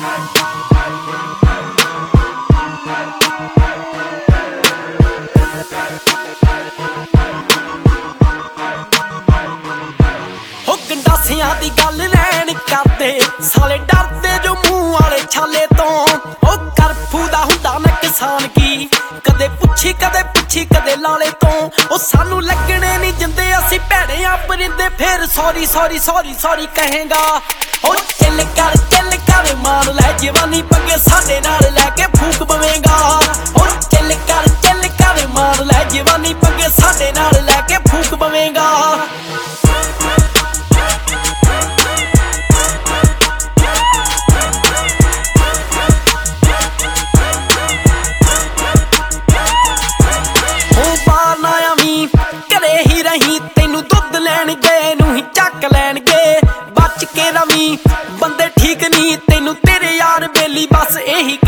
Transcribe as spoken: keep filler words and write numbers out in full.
गंडासियां दी गल लैन करदे साले डरदे जो मुंह वाले छाले तो ओ करफू दा हुंदा नुकसान की कदे पुछी कदे पुछी कदे लाले तो ओ सानू लगने नहीं जिंदे असी भैड़े आ परिंदे फिर सॉरी सॉरी सॉरी सॉरी कहेगा ओ चिल कर चिल कर मान लै जवानी पंगे साडे नाल लैके फूक पवेगा ओ चिल कर चिल कर मान लै जवानी पंगे साडे नाल लैके फूक पवेगा बंदे ठीक नहीं तेनू तेरे यार बेली बस यही